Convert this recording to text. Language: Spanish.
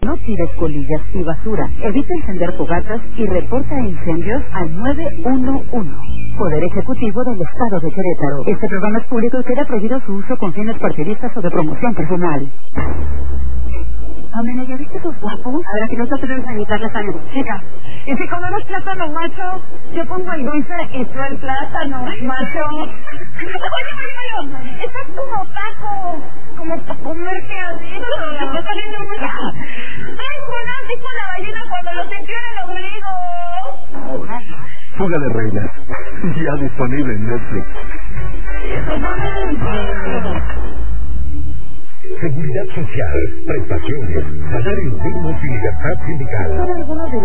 No tires colillas y basura. Evita encender fogatas y reporta incendios al 911. Poder Ejecutivo del Estado de Querétaro. Este programa es público y queda prohibido su uso con fines partidistas o de promoción personal. Amena, ¿ya viste tus guapos? A ver, aquí no te atreves a imitar la sangre. Chica, y si comemos plátano macho, yo pongo el dulce y tú el plátano macho. Oye, estás como taco, como para comerte adentro. Se está saliendo muy raro. ¡Ay, Jonás, dijo la ballena cuando lo sintió en el ombligo! Fuga de Reinas, ya disponible en Netflix. Seguridad social, prestaciones, salario digno y libertad sindical.